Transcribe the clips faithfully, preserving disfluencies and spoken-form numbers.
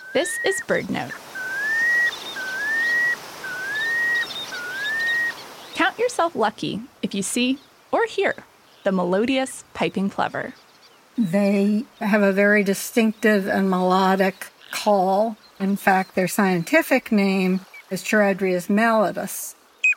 This is BirdNote. Count yourself lucky if you see or hear the melodious piping plover. They have a very distinctive and melodic call. In fact, their scientific name is Charadrius melodus.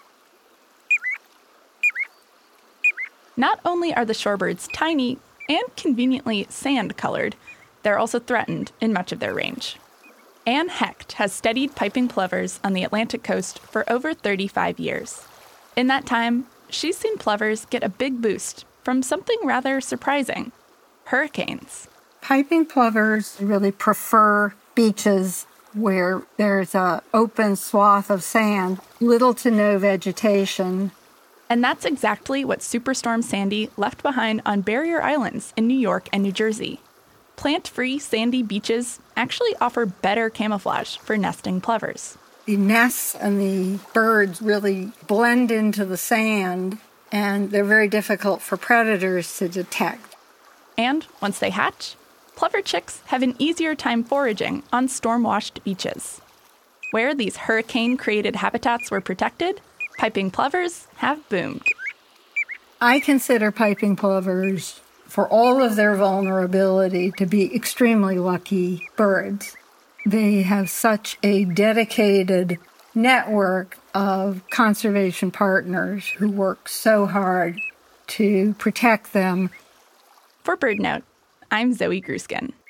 Not only are the shorebirds tiny and conveniently sand-colored, they're also threatened in much of their range. Anne Hecht has studied piping plovers on the Atlantic coast for over thirty-five years. In that time, she's seen plovers get a big boost from something rather surprising: hurricanes. Piping plovers really prefer beaches where there's an open swath of sand, little to no vegetation. And that's exactly what Superstorm Sandy left behind on barrier islands in New York and New Jersey. Plant-free sandy beaches actually offer better camouflage for nesting plovers. The nests and the birds really blend into the sand, and they're very difficult for predators to detect. And once they hatch, plover chicks have an easier time foraging on storm-washed beaches. Where these hurricane-created habitats were protected, piping plovers have boomed. I consider piping plovers, for all of their vulnerability, to be extremely lucky birds. They have such a dedicated network of conservation partners who work so hard to protect them. For BirdNote, I'm Zoe Gruskin.